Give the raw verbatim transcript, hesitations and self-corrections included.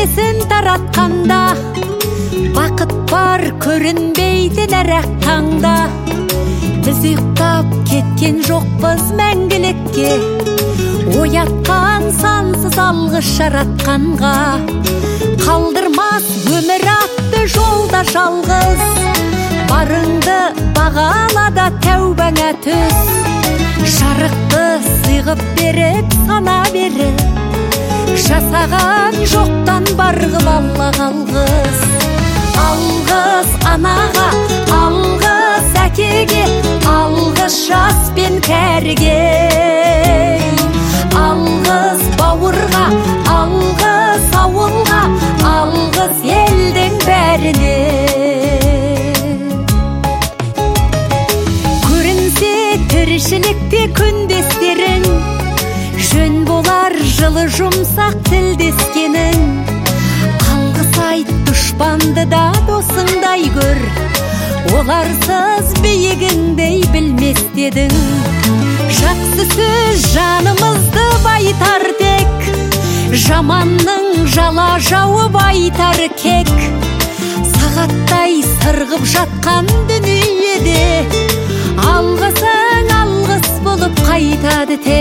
пердесін таратқанда, бақыт бар көрінбейді нәрәк таңда. Біз ұйықтап кеткен жоқпыз мәңгілікке, оятқан сансыз алғыс жаратқанға. Қалдырмас өмір атты жолда жалғыз, барыңды бағалада тәубаңа түс. Жарықты сыйғып беріп сана беріп, жасаған жоқтан барғып алла қалғыз. Алғыз анаға, алғыз әкеге, алғыз жас пен кәріге. Алғыз бауырға, алғыз ауылға, алғыз елдің бәріне. Көрінсе тіршілікте күндестерің, жөн болар жылы жұмсақ тілдескенің. Алғыс айт дұшпанды да досыңдай көр, оларсыз биігіңдей білмес дедің. Жақсы сөз жанымызды байтар тек, жаманның жала жауып айтар кек. Сағаттай сырғып жатқан дүниеде, алғысың алғыс болып қайтады тек.